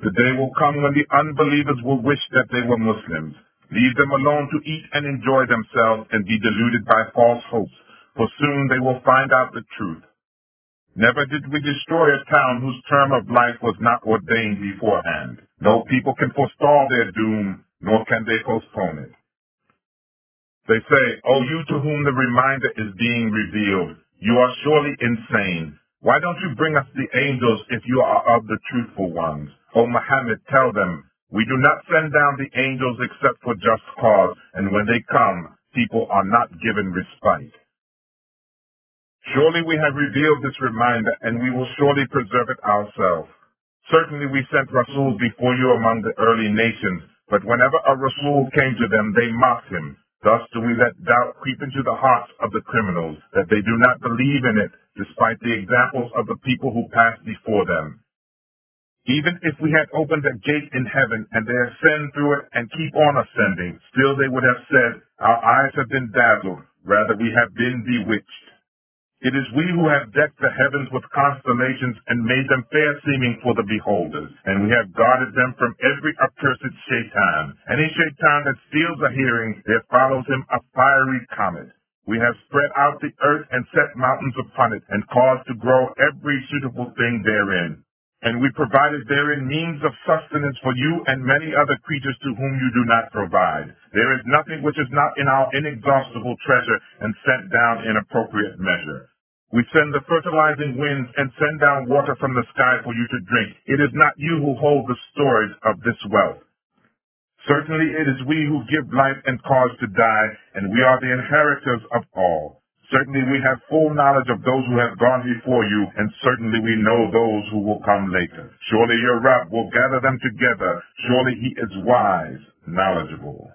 The day will come when the unbelievers will wish that they were Muslims. Leave them alone to eat and enjoy themselves and be deluded by false hopes, for soon they will find out the truth. Never did we destroy a town whose term of life was not ordained beforehand. No people can forestall their doom, nor can they postpone it. They say, "O you to whom the reminder is being revealed, you are surely insane. Why don't you bring us the angels if you are of the truthful ones?" O Muhammad, tell them, we do not send down the angels except for just cause, and when they come, people are not given respite. Surely we have revealed this reminder, and we will surely preserve it ourselves. Certainly we sent Rasul before you among the early nations, but whenever a Rasul came to them, they mocked him. Thus do we let doubt creep into the hearts of the criminals, that they do not believe in it, despite the examples of the people who passed before them. Even if we had opened a gate in heaven, and they ascend through it and keep on ascending, still they would have said, our eyes have been dazzled, rather we have been bewitched. It is we who have decked the heavens with constellations and made them fair-seeming for the beholders, and we have guarded them from every accursed shaitan. Any shaitan that steals a hearing, there follows him a fiery comet. We have spread out the earth and set mountains upon it, and caused to grow every suitable thing therein. And we provided therein means of sustenance for you and many other creatures to whom you do not provide. There is nothing which is not in our inexhaustible treasure and sent down in appropriate measure. We send the fertilizing winds and send down water from the sky for you to drink. It is not you who hold the storage of this wealth. Certainly it is we who give life and cause to die, and we are the inheritors of all. Certainly we have full knowledge of those who have gone before you, and certainly we know those who will come later. Surely your Rabb will gather them together. Surely he is wise, knowledgeable.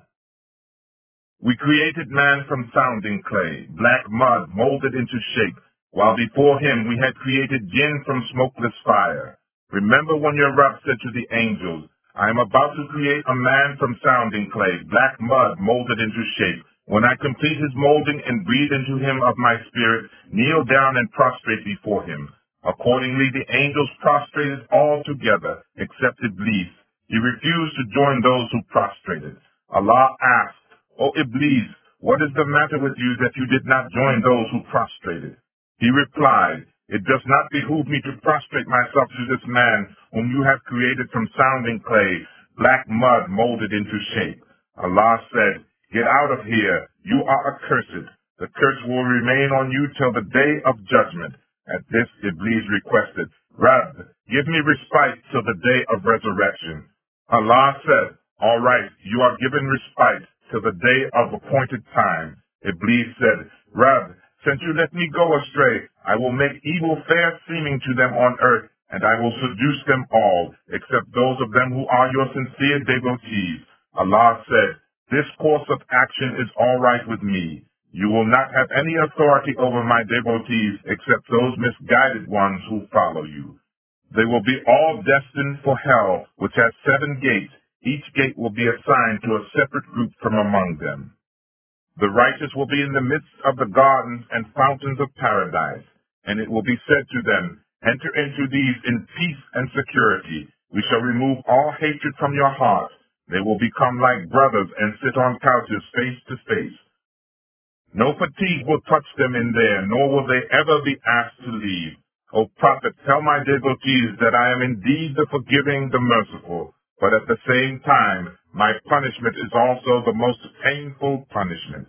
We created man from sounding clay, black mud molded into shape, while before him we had created jinn from smokeless fire. Remember when your Rabb said to the angels, I am about to create a man from sounding clay, black mud molded into shape. When I complete his molding and breathe into him of my spirit, kneel down and prostrate before him. Accordingly, the angels prostrated all together, except Iblis. He refused to join those who prostrated. Allah asked, O Iblis, what is the matter with you that you did not join those who prostrated? He replied, it does not behoove me to prostrate myself to this man whom you have created from sounding clay, black mud molded into shape. Allah said, get out of here, you are accursed. The curse will remain on you till the day of judgment. At this, Iblis requested, Rabb, give me respite till the day of resurrection. Allah said, all right, you are given respite till the day of appointed time. Iblis said, Rabb, since you let me go astray, I will make evil fair seeming to them on earth, and I will seduce them all, except those of them who are your sincere devotees. Allah said, this course of action is all right with me. You will not have any authority over my devotees except those misguided ones who follow you. They will be all destined for hell, which has 7 gates. Each gate will be assigned to a separate group from among them. The righteous will be in the midst of the gardens and fountains of paradise, and it will be said to them, enter into these in peace and security. We shall remove all hatred from your hearts. They will become like brothers and sit on couches face to face. No fatigue will touch them in there, nor will they ever be asked to leave. O Prophet, tell my devotees that I am indeed the forgiving, the merciful, but at the same time, my punishment is also the most painful punishment.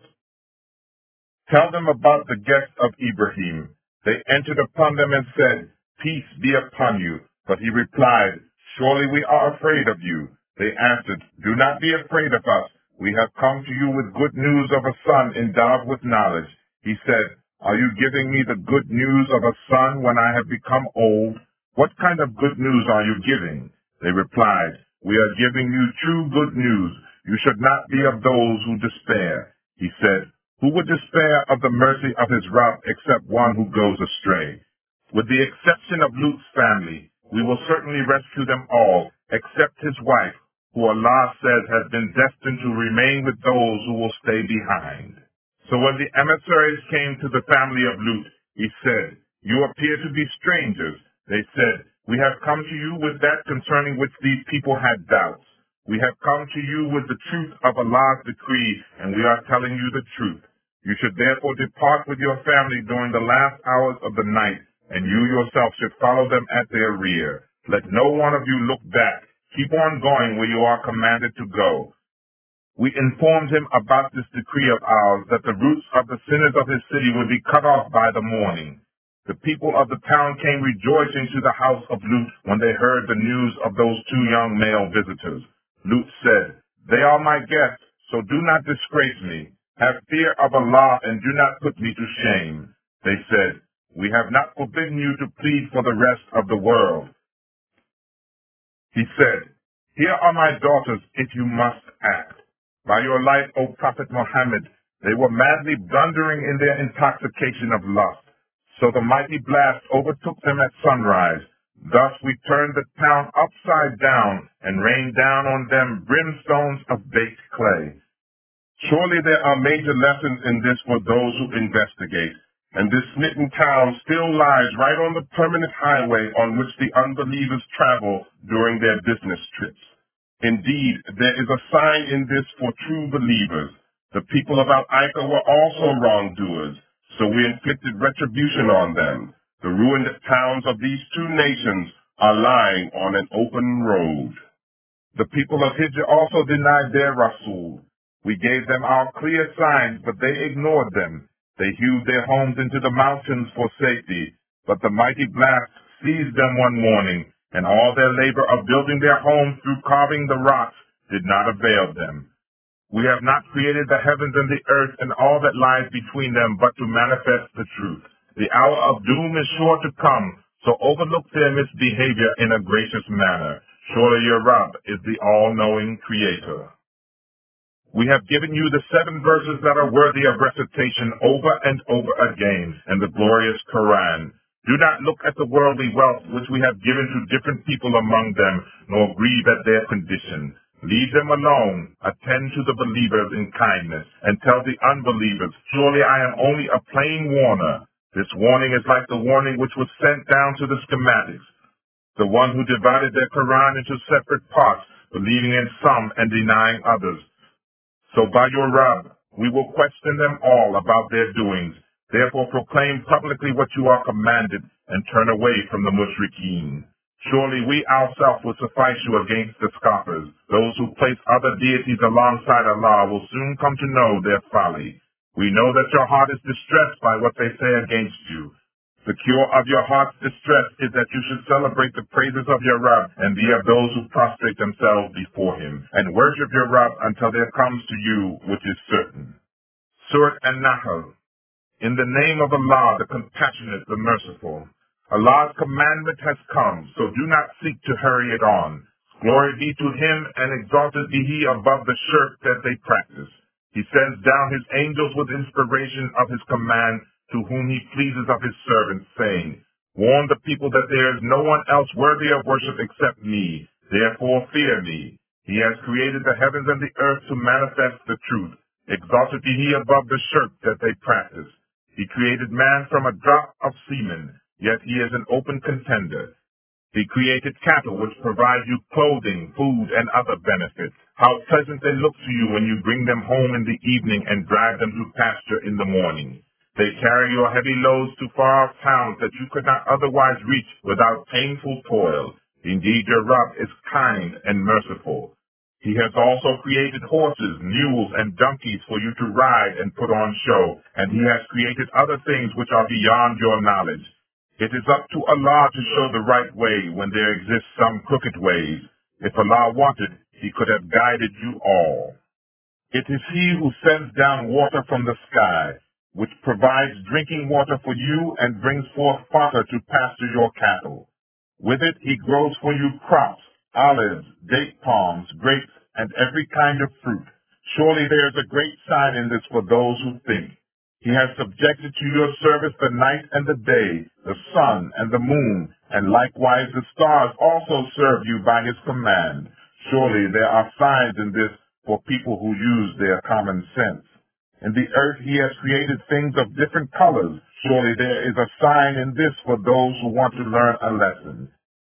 Tell them about the guests of Ibrahim. They entered upon them and said, peace be upon you. But he replied, surely we are afraid of you. They answered, do not be afraid of us. We have come to you with good news of a son endowed with knowledge. He said, are you giving me the good news of a son when I have become old? What kind of good news are you giving? They replied, we are giving you true good news. You should not be of those who despair. He said, who would despair of the mercy of his Rabb except one who goes astray? With the exception of Lut's family, we will certainly rescue them all, except his wife, who Allah says has been destined to remain with those who will stay behind. So when the emissaries came to the family of Lut, he said, you appear to be strangers. They said, We have come to you with that concerning which these people had doubts. We have come to you with the truth of Allah's decree, and we are telling you the truth. You should therefore depart with your family during the last hours of the night, and you yourself should follow them at their rear. Let no one of you look back. Keep on going where you are commanded to go. We informed him about this decree of ours, that the roots of the sinners of his city would be cut off by the morning. The people of the town came rejoicing to the house of Lut when they heard the news of those two young male visitors. Lut said, "They are my guests, so do not disgrace me. Have fear of Allah and do not put me to shame." They said, "We have not forbidden you to plead for the rest of the world." He said, "Here are my daughters if you must act. By your life, O Prophet Muhammad, they were madly blundering in their intoxication of lust. So the mighty blast overtook them at sunrise. Thus we turned the town upside down and rained down on them brimstones of baked clay. Surely there are major lessons in this for those who investigate. And this smitten town still lies right on the permanent highway on which the unbelievers travel during their business trips. Indeed, there is a sign in this for true believers. The people of Al-Aika were also wrongdoers, so we inflicted retribution on them. The ruined towns of these two nations are lying on an open road. The people of Hijr also denied their Rasul. We gave them our clear signs, but they ignored them. They hewed their homes into the mountains for safety, but the mighty blast seized them one morning, and all their labor of building their homes through carving the rocks did not avail them. We have not created the heavens and the earth and all that lies between them, but to manifest the truth. The hour of doom is sure to come, so overlook their misbehavior in a gracious manner. Surely your Rabb is the all-knowing Creator. We have given you the 7 verses that are worthy of recitation over and over again in the glorious Quran. Do not look at the worldly wealth which we have given to different people among them, nor grieve at their condition. Leave them alone, attend to the believers in kindness, and tell the unbelievers, surely I am only a plain warner. This warning is like the warning which was sent down to the schematics, the one who divided their Quran into separate parts, believing in some and denying others. So by your Rabb, we will question them all about their doings. Therefore proclaim publicly what you are commanded and turn away from the mushrikeen. Surely we ourselves will suffice you against the scoffers. Those who place other deities alongside Allah will soon come to know their folly. We know that your heart is distressed by what they say against you. The cure of your heart's distress is that you should celebrate the praises of your Rabb and be of those who prostrate themselves before him, and worship your Rabb until there comes to you which is certain. Surah An-Nahl. In the name of Allah, the Compassionate, the Merciful. Allah's commandment has come, so do not seek to hurry it on. Glory be to him, and exalted be he above the shirk that they practice. He sends down his angels with inspiration of his command to whom he pleases of his servants, saying, "Warn the people that there is no one else worthy of worship except me. Therefore fear me. He has created the heavens and the earth to manifest the truth. Exalted be he above the shirk that they practice. He created man from a drop of semen, yet he is an open contender. He created cattle which provide you clothing, food, and other benefits. How pleasant they look to you when you bring them home in the evening and drive them to pasture in the morning. They carry your heavy loads to far-off towns that you could not otherwise reach without painful toil. Indeed, your Rabb is kind and merciful. He has also created horses, mules, and donkeys for you to ride and put on show, and he has created other things which are beyond your knowledge. It is up to Allah to show the right way when there exist some crooked ways. If Allah wanted, he could have guided you all. It is he who sends down water from the sky, which provides drinking water for you and brings forth fodder to pasture your cattle. With it he grows for you crops, olives, date palms, grapes, and every kind of fruit. Surely there is a great sign in this for those who think. He has subjected to your service the night and the day, the sun and the moon, and likewise the stars also serve you by his command. Surely there are signs in this for people who use their common sense. In the earth he has created things of different colors. Surely there is a sign in this for those who want to learn a lesson.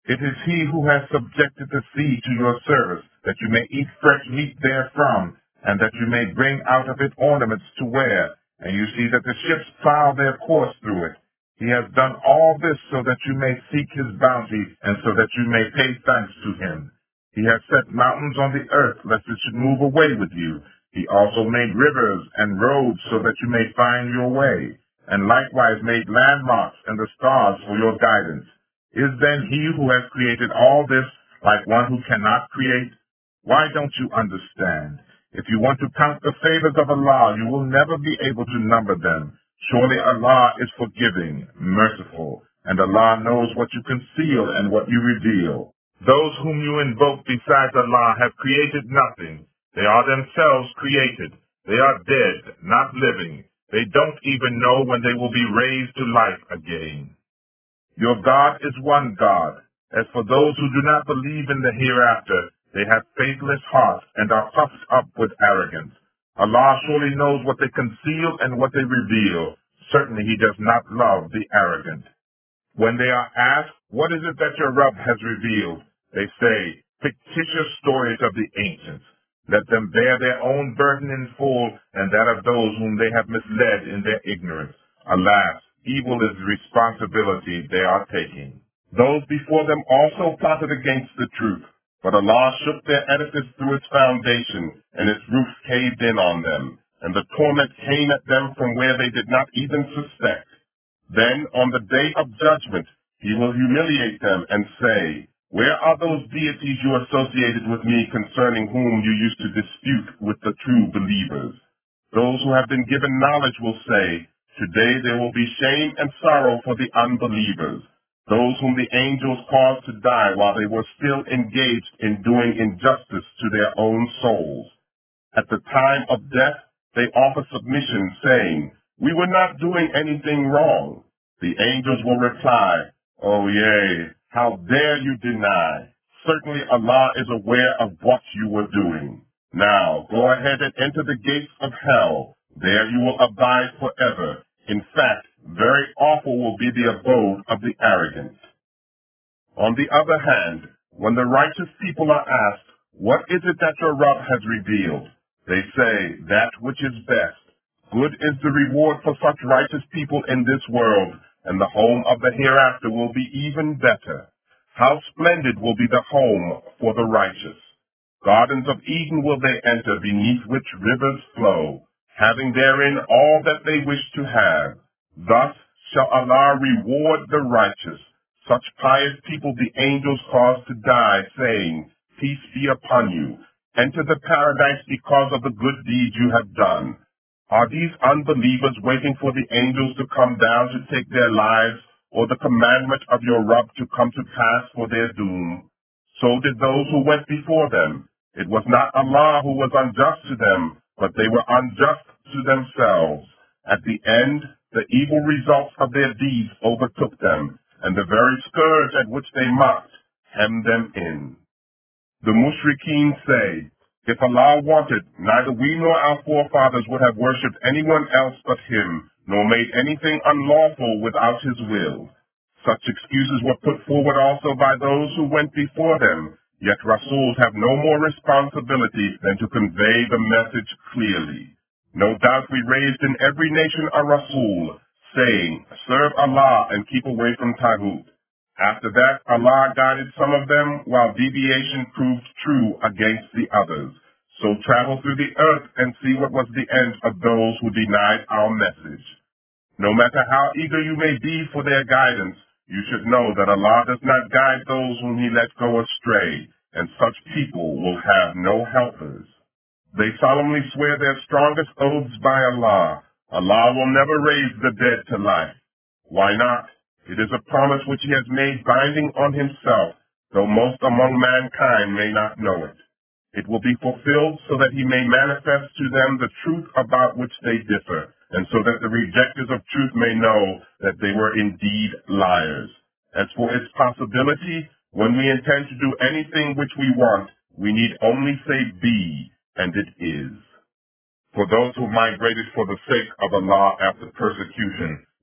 It is he who has subjected the sea to your service, that you may eat fresh meat therefrom, and that you may bring out of it ornaments to wear, and you see that the ships plow their course through it. He has done all this so that you may seek his bounty, and so that you may pay thanks to him. He has set mountains on the earth, lest it should move away with you. He also made rivers and roads so that you may find your way, and likewise made landmarks and the stars for your guidance. Is then he who has created all this like one who cannot create? Why don't you understand? If you want to count the favors of Allah, you will never be able to number them. Surely Allah is forgiving, merciful, and Allah knows what you conceal and what you reveal. Those whom you invoke besides Allah have created nothing. They are themselves created. They are dead, not living. They don't even know when they will be raised to life again. Your God is one God. As for those who do not believe in the hereafter, they have faithless hearts and are puffed up with arrogance. Allah surely knows what they conceal and what they reveal. Certainly he does not love the arrogant. When they are asked, what is it that your Rabb has revealed? They say, fictitious stories of the ancients. Let them bear their own burden in full and that of those whom they have misled in their ignorance. Alas, evil is the responsibility they are taking. Those before them also plotted against the truth, but Allah shook their edifice through its foundation, and its roof caved in on them, and the torment came at them from where they did not even suspect. Then on the day of judgment, he will humiliate them and say, where are those deities you associated with me concerning whom you used to dispute with the true believers? Those who have been given knowledge will say, today there will be shame and sorrow for the unbelievers, those whom the angels caused to die while they were still engaged in doing injustice to their own souls. At the time of death, they offer submission, saying, we were not doing anything wrong. The angels will reply, oh yea, how dare you deny? Certainly Allah is aware of what you were doing. Now, go ahead and enter the gates of hell. There you will abide forever. In fact, very awful will be the abode of the arrogant. On the other hand, when the righteous people are asked, what is it that your Rabb has revealed? They say, that which is best. Good is the reward for such righteous people in this world, and the home of the hereafter will be even better. How splendid will be the home for the righteous. Gardens of Eden will they enter, beneath which rivers flow, having therein all that they wish to have. Thus shall Allah reward the righteous. Such pious people the angels cause to die, saying, peace be upon you. Enter the paradise because of the good deeds you have done. Are these unbelievers waiting for the angels to come down to take their lives, or the commandment of your Rabb to come to pass for their doom? So did those who went before them. It was not Allah who was unjust to them, but they were unjust to themselves. At the end, the evil results of their deeds overtook them, and the very scourge at which they mocked hemmed them in. The Mushrikeen say, if Allah wanted, neither we nor our forefathers would have worshipped anyone else but him, nor made anything unlawful without his will. Such excuses were put forward also by those who went before them, yet Rasuls have no more responsibility than to convey the message clearly. No doubt we raised in every nation a Rasul, saying, serve Allah and keep away from Taghut. After that, Allah guided some of them, while deviation proved true against the others. So travel through the earth and see what was the end of those who denied our message. No matter how eager you may be for their guidance, you should know that Allah does not guide those whom he lets go astray, and such people will have no helpers. They solemnly swear their strongest oaths by Allah. Allah will never raise the dead to life. Why not? It is a promise which he has made binding on himself, though most among mankind may not know it. It will be fulfilled so that he may manifest to them the truth about which they differ, and so that the rejectors of truth may know that they were indeed liars. As for its possibility, when we intend to do anything which we want, we need only say be, and it is. For those who migrated for the sake of Allah after persecution,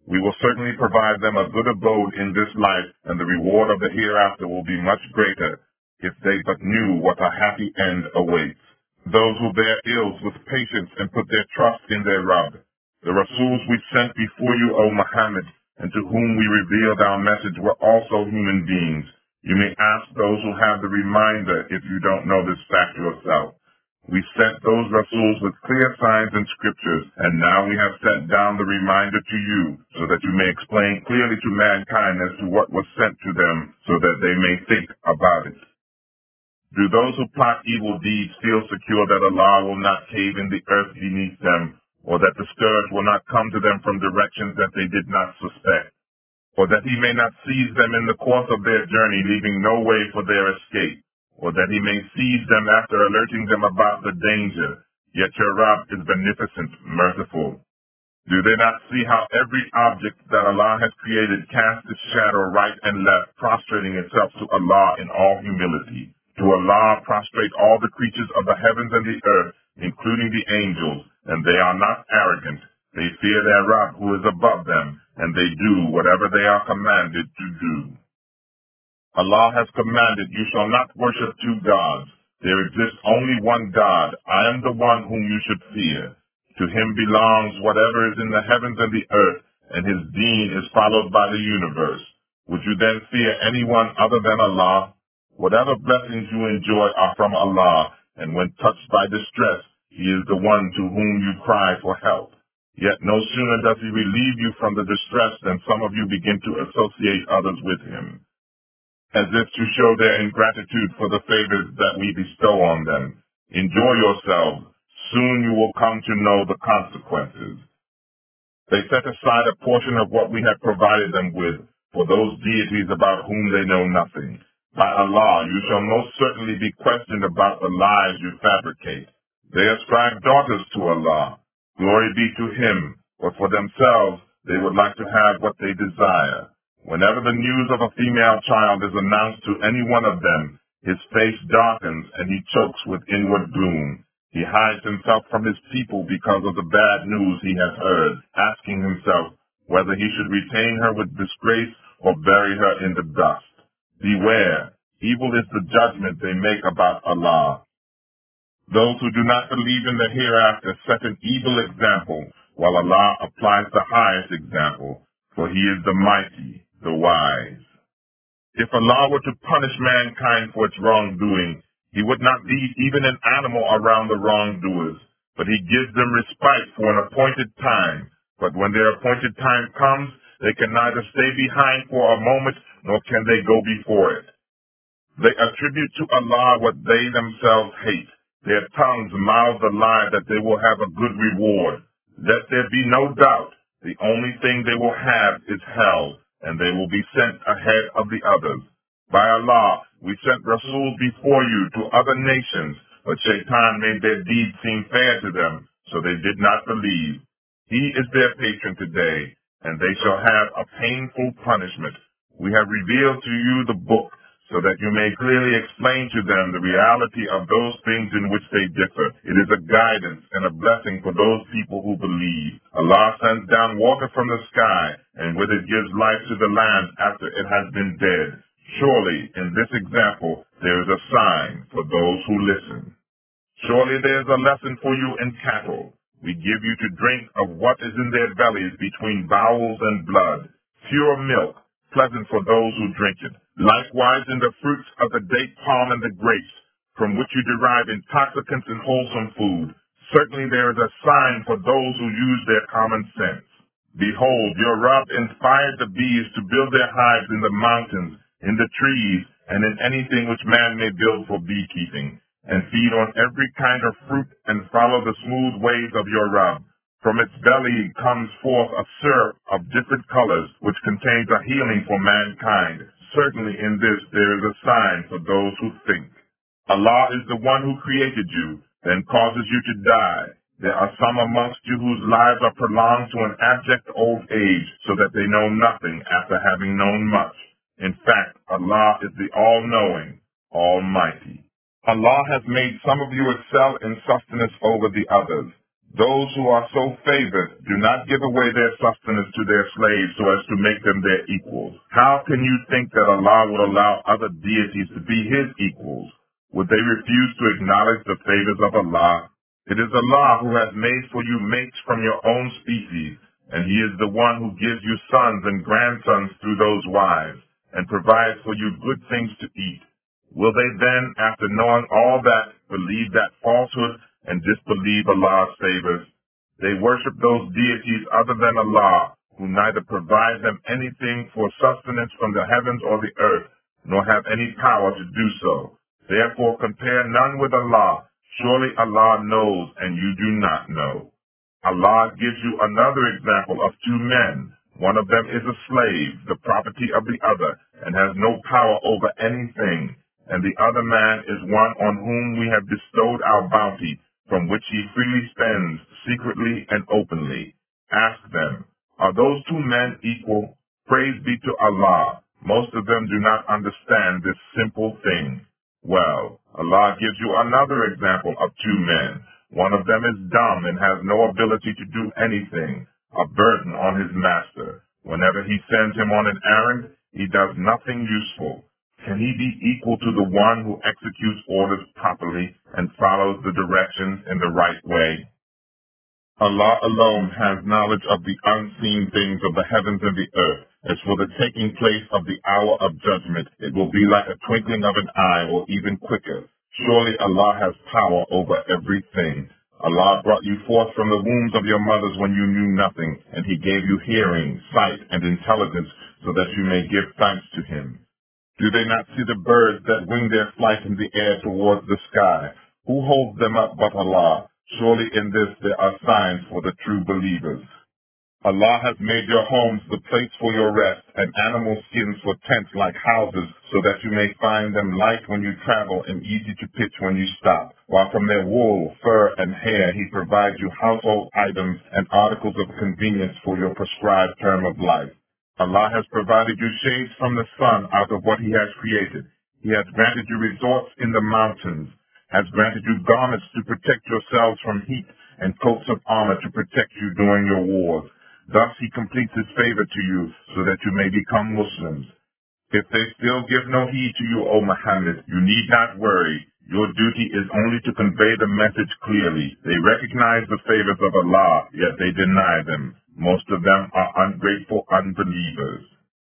We will certainly provide them a good abode in this life, and the reward of the hereafter will be much greater if they but knew what a happy end awaits. Those who bear ills with patience and put their trust in their Rabb. The Rasuls we sent before you, O Muhammad, and to whom we revealed our message were also human beings. You may ask those who have the reminder if you don't know this fact yourself. We sent those Rasuls with clear signs and scriptures, and now we have sent down the reminder to you, so that you may explain clearly to mankind as to what was sent to them, so that they may think about it. Do those who plot evil deeds feel secure that Allah will not cave in the earth beneath them, or that the scourge will not come to them from directions that they did not suspect, or that he may not seize them in the course of their journey, leaving no way for their escape, or that he may seize them after alerting them about the danger? Yet your Rabb is beneficent, merciful. Do they not see how every object that Allah has created casts its shadow right and left, prostrating itself to Allah in all humility? To Allah prostrate all the creatures of the heavens and the earth, including the angels, and they are not arrogant. They fear their Rabb who is above them, and they do whatever they are commanded to do. Allah has commanded, you shall not worship two gods. There exists only one God. I am the one whom you should fear. To him belongs whatever is in the heavens and the earth, and his deen is followed by the universe. Would you then fear anyone other than Allah? Whatever blessings you enjoy are from Allah, and when touched by distress, he is the one to whom you cry for help. Yet no sooner does he relieve you from the distress than some of you begin to associate others with him, as if to show their ingratitude for the favors that we bestow on them. Enjoy yourselves. Soon you will come to know the consequences. They set aside a portion of what we have provided them with for those deities about whom they know nothing. By Allah, you shall most certainly be questioned about the lies you fabricate. They ascribe daughters to Allah. Glory be to him, but for themselves they would like to have what they desire. Whenever the news of a female child is announced to any one of them, his face darkens and he chokes with inward gloom. He hides himself from his people because of the bad news he has heard, asking himself whether he should retain her with disgrace or bury her in the dust. Beware, evil is the judgment they make about Allah. Those who do not believe in the hereafter set an evil example, while Allah applies the highest example, for he is the mighty, the wise. If Allah were to punish mankind for its wrongdoing, he would not leave even an animal around the wrongdoers, but he gives them respite for an appointed time. But when their appointed time comes, they can neither stay behind for a moment, nor can they go before it. They attribute to Allah what they themselves hate. Their tongues mouth the lie that they will have a good reward. Let there be no doubt, the only thing they will have is hell, and they will be sent ahead of the others. By Allah, we sent Rasul before you to other nations, but Shaitan made their deeds seem fair to them, so they did not believe. He is their patron today, and they shall have a painful punishment. We have revealed to you the book, so that you may clearly explain to them the reality of those things in which they differ. It is a guidance and a blessing for those people who believe. Allah sends down water from the sky, and with it gives life to the land after it has been dead. Surely, in this example, there is a sign for those who listen. Surely there is a lesson for you in cattle. We give you to drink of what is in their bellies between bowels and blood, pure milk, pleasant for those who drink it. Likewise in the fruits of the date palm and the grapes, from which you derive intoxicants and wholesome food. Certainly there is a sign for those who use their common sense. Behold, your Rabb inspired the bees to build their hives in the mountains, in the trees, and in anything which man may build for beekeeping, and feed on every kind of fruit and follow the smooth ways of your Rabb. From its belly comes forth a syrup of different colors, which contains a healing for mankind. Certainly in this there is a sign for those who think. Allah is the one who created you, then causes you to die. There are some amongst you whose lives are prolonged to an abject old age, so that they know nothing after having known much. In fact, Allah is the all-knowing, almighty. Allah has made some of you excel in sustenance over the others. Those who are so favored do not give away their sustenance to their slaves so as to make them their equals. How can you think that Allah would allow other deities to be his equals? Would they refuse to acknowledge the favors of Allah? It is Allah who has made for you mates from your own species, and he is the one who gives you sons and grandsons through those wives, and provides for you good things to eat. Will they then, after knowing all that, believe that falsehood and disbelieve Allah's favors? They worship those deities other than Allah, who neither provide them anything for sustenance from the heavens or the earth, nor have any power to do so. Therefore compare none with Allah. Surely Allah knows, and you do not know. Allah gives you another example of two men. One of them is a slave, the property of the other, and has no power over anything. And the other man is one on whom we have bestowed our bounty, from which he freely spends, secretly and openly. Ask them, are those two men equal? Praise be to Allah. Most of them do not understand this simple thing. Well, Allah gives you another example of two men. One of them is dumb and has no ability to do anything, a burden on his master. Whenever he sends him on an errand, he does nothing useful. Can he be equal to the one who executes orders properly and follows the directions in the right way? Allah alone has knowledge of the unseen things of the heavens and the earth. As for the taking place of the hour of judgment, it will be like a twinkling of an eye or even quicker. Surely Allah has power over everything. Allah brought you forth from the wombs of your mothers when you knew nothing, and he gave you hearing, sight, and intelligence so that you may give thanks to him. Do they not see the birds that wing their flight in the air towards the sky? Who holds them up but Allah? Surely in this there are signs for the true believers. Allah has made your homes the place for your rest, and animal skins for tents like houses, so that you may find them light when you travel and easy to pitch when you stop. While from their wool, fur, and hair he provides you household items and articles of convenience for your prescribed term of life. Allah has provided you shades from the sun out of what he has created. He has granted you resorts in the mountains, has granted you garments to protect yourselves from heat, and coats of armor to protect you during your wars. Thus he completes his favor to you, so that you may become Muslims. If they still give no heed to you, O Muhammad, you need not worry. Your duty is only to convey the message clearly. They recognize the favors of Allah, yet they deny them. Most of them are ungrateful unbelievers.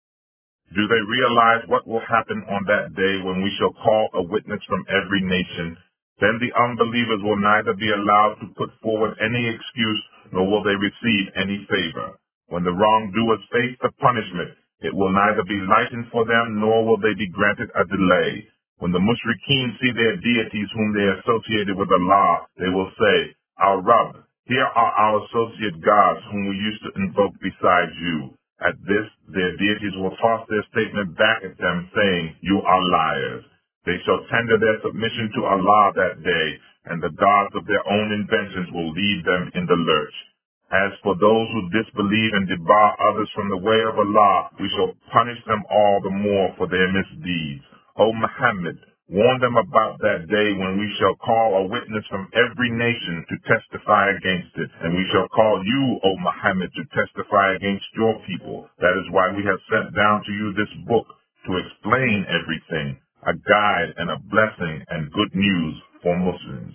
Do they realize what will happen on that day when we shall call a witness from every nation? Then the unbelievers will neither be allowed to put forward any excuse, nor will they receive any favor. When the wrongdoers face the punishment, it will neither be lightened for them, nor will they be granted a delay. When the mushrikeen see their deities whom they associated with Allah, they will say, Our Rabb, here are our associate gods whom we used to invoke besides you. At this, their deities will toss their statement back at them, saying, You are liars. They shall tender their submission to Allah that day, and the gods of their own inventions will leave them in the lurch. As for those who disbelieve and debar others from the way of Allah, we shall punish them all the more for their misdeeds. O Muhammad, warn them about that day when we shall call a witness from every nation to testify against it, and we shall call you, O Muhammad, to testify against your people. That is why we have sent down to you this book, to explain everything, a guide and a blessing and good news for Muslims.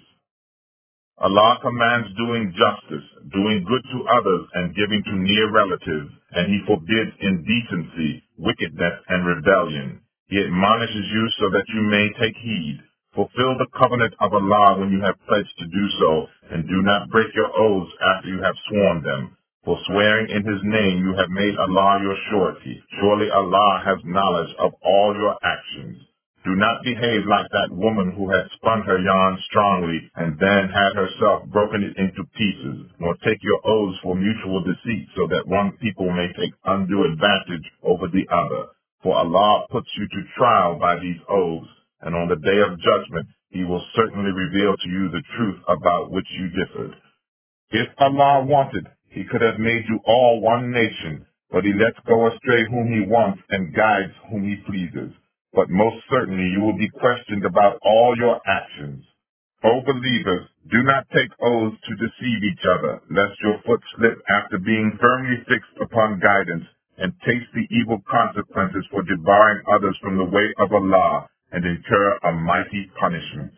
Allah commands doing justice, doing good to others, and giving to near relatives, and he forbids indecency, wickedness, and rebellion. He admonishes you so that you may take heed. Fulfill the covenant of Allah when you have pledged to do so, and do not break your oaths after you have sworn them. For swearing in his name you have made Allah your surety. Surely Allah has knowledge of all your actions. Do not behave like that woman who had spun her yarn strongly and then had herself broken it into pieces, nor take your oaths for mutual deceit so that one people may take undue advantage over the other. For Allah puts you to trial by these oaths, and on the day of judgment he will certainly reveal to you the truth about which you differed. If Allah wanted, he could have made you all one nation, but he lets go astray whom he wants and guides whom he pleases. But most certainly you will be questioned about all your actions. O believers, do not take oaths to deceive each other, lest your foot slip after being firmly fixed upon guidance, and taste the evil consequences for debarring others from the way of Allah, and incur a mighty punishment.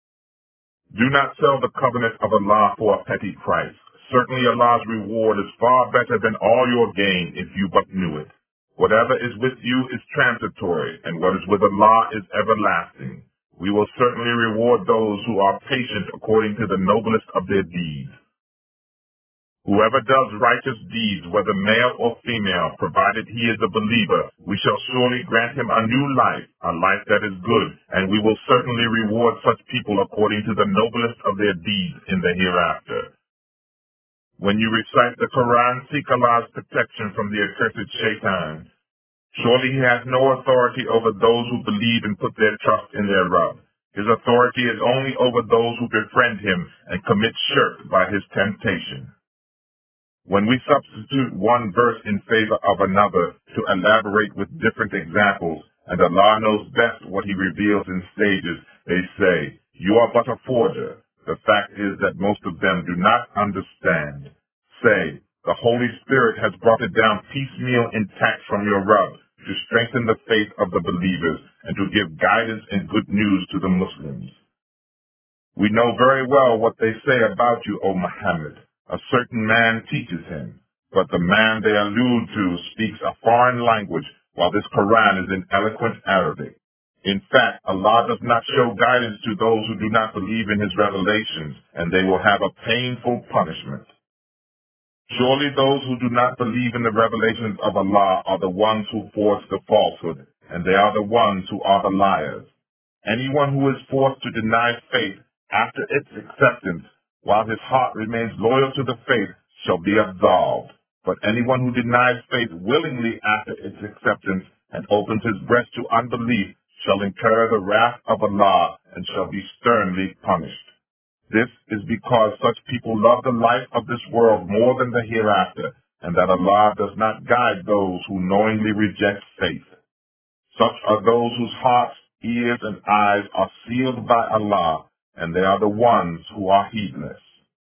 Do not sell the covenant of Allah for a petty price. Certainly Allah's reward is far better than all your gain if you but knew it. Whatever is with you is transitory, and what is with Allah is everlasting. We will certainly reward those who are patient according to the noblest of their deeds. Whoever does righteous deeds, whether male or female, provided he is a believer, we shall surely grant him a new life, a life that is good, and we will certainly reward such people according to the noblest of their deeds in the hereafter. When you recite the Quran, seek Allah's protection from the accursed shaitan. Surely he has no authority over those who believe and put their trust in their Rabb. His authority is only over those who befriend him and commit shirk by his temptation. When we substitute one verse in favor of another to elaborate with different examples, and Allah knows best what he reveals in stages, they say, you are but a forger. The fact is that most of them do not understand. Say, the Holy Spirit has brought it down piecemeal intact from your Rabb to strengthen the faith of the believers and to give guidance and good news to the Muslims. We know very well what they say about you, O Muhammad. A certain man teaches him, but the man they allude to speaks a foreign language, while this Quran is in eloquent Arabic. In fact, Allah does not show guidance to those who do not believe in his revelations, and they will have a painful punishment. Surely those who do not believe in the revelations of Allah are the ones who forge the falsehood, and they are the ones who are the liars. Anyone who is forced to deny faith after its acceptance, while his heart remains loyal to the faith, shall be absolved. But anyone who denies faith willingly after its acceptance and opens his breast to unbelief shall incur the wrath of Allah and shall be sternly punished. This is because such people love the life of this world more than the hereafter, and that Allah does not guide those who knowingly reject faith. Such are those whose hearts, ears, and eyes are sealed by Allah, and they are the ones who are heedless.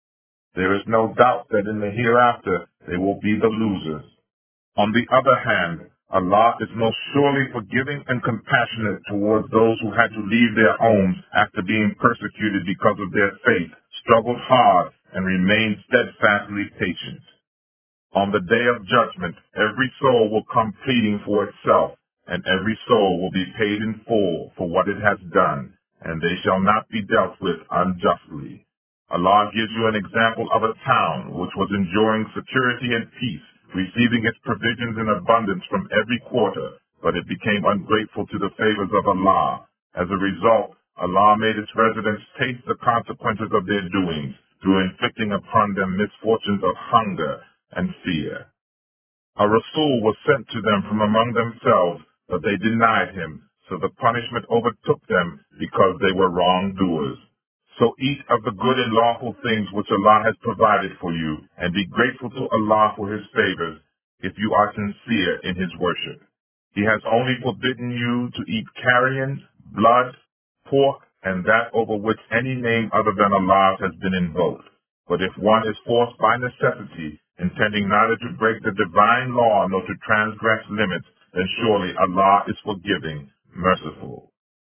There is no doubt that in the hereafter they will be the losers. On the other hand, Allah is most surely forgiving and compassionate towards those who had to leave their homes after being persecuted because of their faith, struggled hard, and remained steadfastly patient. On the day of judgment, every soul will come pleading for itself, and every soul will be paid in full for what it has done, and they shall not be dealt with unjustly. Allah gives you an example of a town which was enjoying security and peace, receiving its provisions in abundance from every quarter, but it became ungrateful to the favors of Allah. As a result, Allah made its residents taste the consequences of their doings through inflicting upon them misfortunes of hunger and fear. A Rasul was sent to them from among themselves, but they denied him, so the punishment overtook them because they were wrongdoers. So eat of the good and lawful things which Allah has provided for you, and be grateful to Allah for his favors, if you are sincere in his worship. He has only forbidden you to eat carrion, blood, pork, and that over which any name other than Allah's has been invoked. But if one is forced by necessity, intending neither to break the divine law nor to transgress limits, then surely Allah is forgiving, merciful.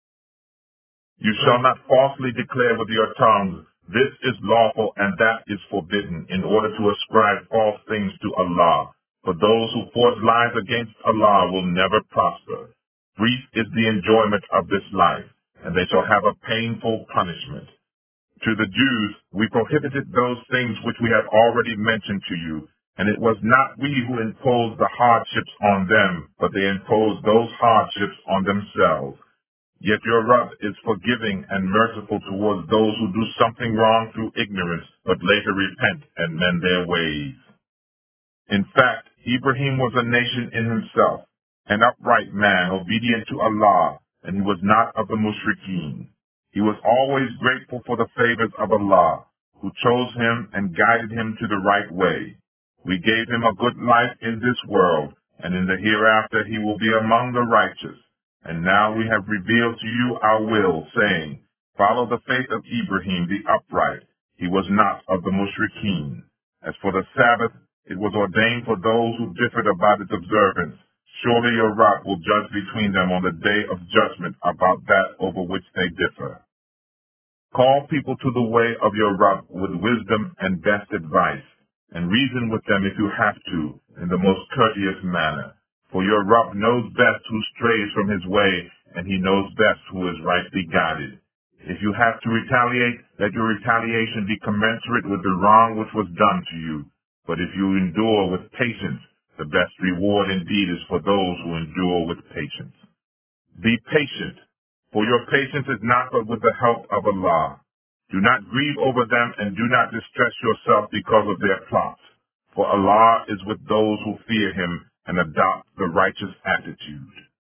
You shall not falsely declare with your tongues, this is lawful and that is forbidden, in order to ascribe false things to Allah. For those who forge lies against Allah will never prosper. Brief is the enjoyment of this life, and they shall have a painful punishment. To the Jews, we prohibited those things which we had already mentioned to you, and it was not we who imposed the hardships on them, but they imposed those hardships on themselves. Yet your Rabb is forgiving and merciful towards those who do something wrong through ignorance, but later repent and mend their ways. In fact, Ibrahim was a nation in himself, an upright man, obedient to Allah, and he was not of the mushrikeen. He was always grateful for the favors of Allah, who chose him and guided him to the right way. We gave him a good life in this world, and in the hereafter he will be among the righteous. And now we have revealed to you our will, saying, Follow the faith of Ibrahim the upright. He was not of the Mushrikeen. As for the Sabbath, it was ordained for those who differed about its observance. Surely your Rock will judge between them on the day of judgment about that over which they differ. Call people to the way of your Rabb with wisdom and best advice, and reason with them if you have to, in the most courteous manner. For your Rabb knows best who strays from his way, and he knows best who is rightly guided. If you have to retaliate, let your retaliation be commensurate with the wrong which was done to you. But if you endure with patience, the best reward indeed is for those who endure with patience. Be patient, for your patience is not but with the help of Allah. Do not grieve over them and do not distress yourself because of their plots, for Allah is with those who fear Him and adopt the righteous attitude.